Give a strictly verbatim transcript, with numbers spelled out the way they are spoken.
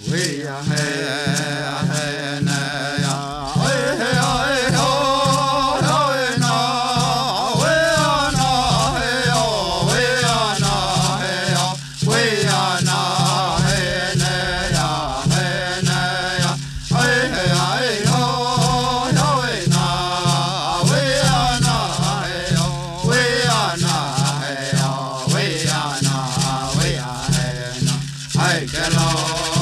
we ya hey hey na ya hey hey ho ho na we ya na hey oh we ya na hey oh we ya na hey na ya hey na ya hey hey ho ho na we ya na hey oh we ya na hey oh we ya na we ya hey na hey hello